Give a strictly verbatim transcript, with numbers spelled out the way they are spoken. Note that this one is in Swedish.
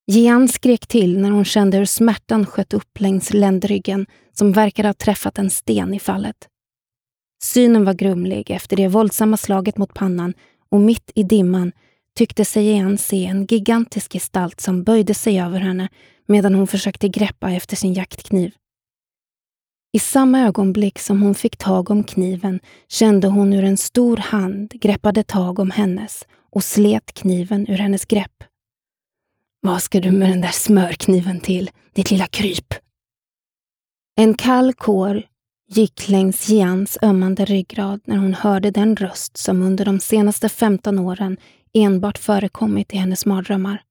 Jian skrek till när hon kände hur smärtan sköt upp längs ländryggen som verkade ha träffat en sten i fallet. Synen var grumlig efter det våldsamma slaget mot pannan och mitt i dimman tyckte sig Jian se en gigantisk gestalt som böjde sig över henne medan hon försökte greppa efter sin jaktkniv. I samma ögonblick som hon fick tag om kniven kände hon hur en stor hand greppade tag om hennes och slet kniven ur hennes grepp. Vad ska du med den där smörkniven till, ditt lilla kryp? En kall kår gick längs Jians ömmande ryggrad när hon hörde den röst som under de senaste femton åren enbart förekommit i hennes mardrömmar.